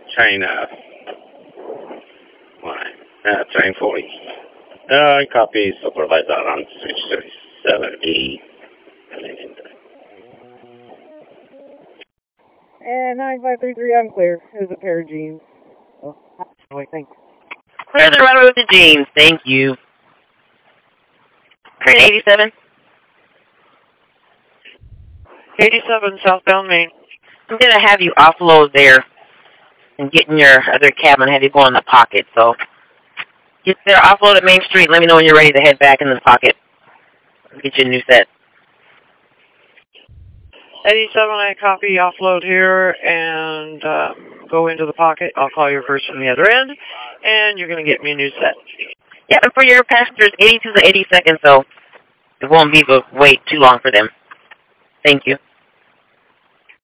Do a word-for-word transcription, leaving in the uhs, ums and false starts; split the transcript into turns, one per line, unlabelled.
train, uh, uh, train forty. Uh, copy supervisor on switch thirty-seven E.
And nine five three three, I'm clear. It was a pair of jeans. Oh, wait, thanks.
Clear the runway with the jeans. Thank you. Train eighty-seven.
eighty-seven, southbound Main.
I'm going to have you offload there and get in your other cabin and have you go in the pocket. So get there, offload at Main Street. Let me know when you're ready to head back in the pocket. I'll get you a new set.
eighty-seven, I copy, offload here, and uh, go into the pocket. I'll call you first from the other end, and you're going to get me a new set.
Yeah, and for your passengers, eighty to the eighty seconds, so it won't be the wait too long for them. Thank you.